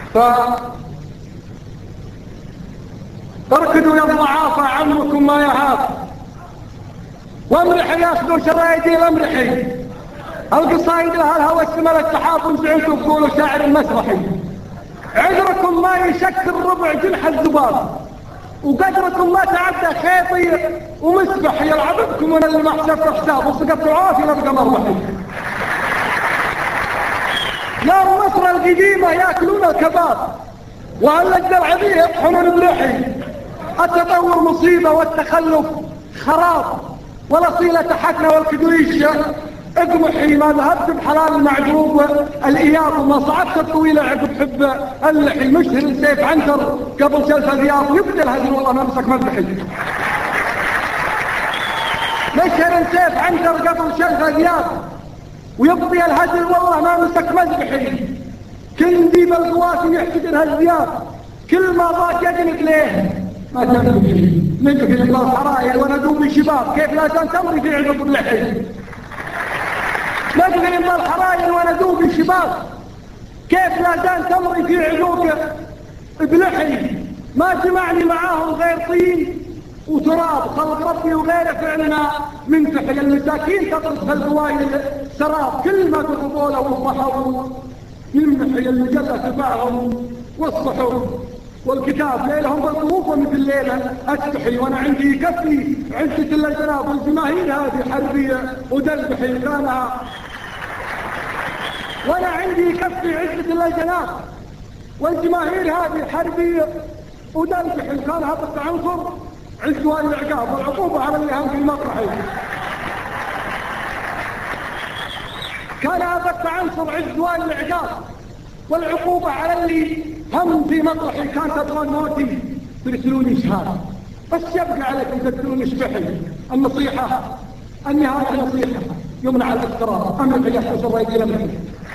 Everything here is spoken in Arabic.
اركدوا يا الضعافة عمكم ما يهاب، وامرحي ياخذوا شرايدي الامرحي، القصايد لها الهوى السمر السحاب وانتوا تقولوا شاعر المسرحي. عذركم ما يشكل ربع جنح الذباب، وقدركم ما تعدى خيطي ومسبح يلعب بكم من اللي ما حسبت حساب وسقطوا عافي لبقى مربحي. يا مصر القديمة ياكلون الكباب، وهاللجة العبيه يطحنون بلحي. التطور مصيبة والتخلف خراب، والأصيلة حكنا والكدويش اقمحي. ما ذهبت بحلال المعجوب الإياب، وما صعدت الطويلة عقب حب اللحي. مشهر السيف عنتر قبل جلسة ذياب، ويبدأ الهجر والله ما مسك مذبحي. مشهر السيف عنتر قبل جلسة ذياب، ويبطي الهجر والله ما مسك مذبحي. كندي بالقواسم يحتجر هالذياب، كل ما ضاق يجلد ليه ما تنبحي. نقفل بالحرايل وندوم الشباب، كيف لا تنتمري في عقب اللحي. نقفل بالحرايل وندوم الشباب، كيف لا تنتمري في عقوق بلحي. ما جمعني معاهم غير طين وتراب، خلق ربي وغيره فعلنا منفحي. المساكين تطرس هالقوايل سراب، كل ما تقضوا له وضحوا يمحي المجلة تبعهم والصحف والكتاب. ليلهم بالطوف ومثل الليلة أستحي، وأنا عندي كفي عزة الجناب. والجماهير هذه حربية ودلبحي كانها، وأنا عندي كفي عزة الجناب. والجماهير هذه حربية ودلبحي كانها بس عنصر عزوان العقاب والعقوبة على اللي هم في المطرحي. كان هذا عنصر عزوان العقاب والعقوبة على اللي هم في مطرحي. كانت تبغون موتي ترسلوني شهادة، بس يبقى عليكم ترسلوني شبحي. النصيحة النهاية نصيحة يمنع الاضطراب. أمرك يحفظ الرأي لمن